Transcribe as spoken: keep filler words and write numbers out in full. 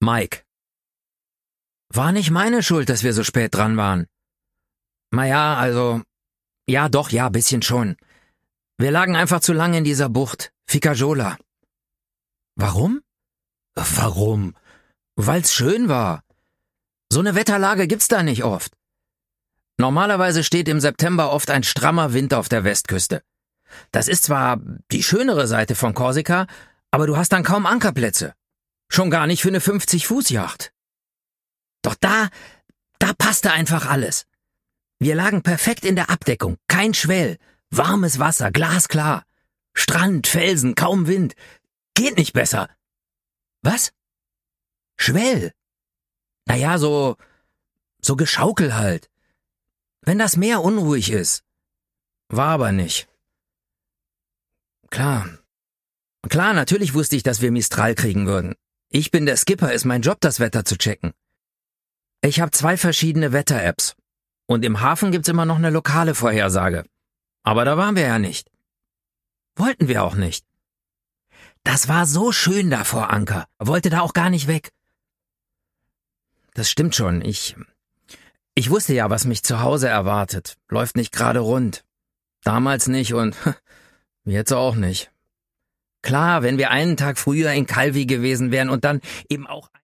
Mike. War nicht meine Schuld, dass wir so spät dran waren. Naja, also, ja doch, ja, bisschen schon. Wir lagen einfach zu lange in dieser Bucht, Ficajola. Warum? Warum? Weil's schön war. So eine Wetterlage gibt's da nicht oft. Normalerweise steht im September oft ein strammer Wind auf der Westküste. Das ist zwar die schönere Seite von Korsika, aber du hast dann kaum Ankerplätze. Schon gar nicht für eine fünfzig-Fuß-Yacht. Doch da, da passte einfach alles. Wir lagen perfekt in der Abdeckung, kein Schwell, warmes Wasser, glasklar. Strand, Felsen, kaum Wind. Geht nicht besser. Was? Schwell? Naja, so, so Geschaukel halt. Wenn das Meer unruhig ist. War aber nicht. Klar. Klar, natürlich wusste ich, dass wir Mistral kriegen würden. Ich bin der Skipper, ist mein Job, das Wetter zu checken. Ich habe zwei verschiedene Wetter-Apps. Und im Hafen gibt's immer noch eine lokale Vorhersage. Aber da waren wir ja nicht. Wollten wir auch nicht. Das war so schön da vor Anker. Wollte da auch gar nicht weg. Das stimmt schon. Ich, ich wusste ja, was mich zu Hause erwartet. Läuft nicht gerade rund. Damals nicht und jetzt auch nicht. Klar, wenn wir einen Tag früher in Calvi gewesen wären und dann eben auch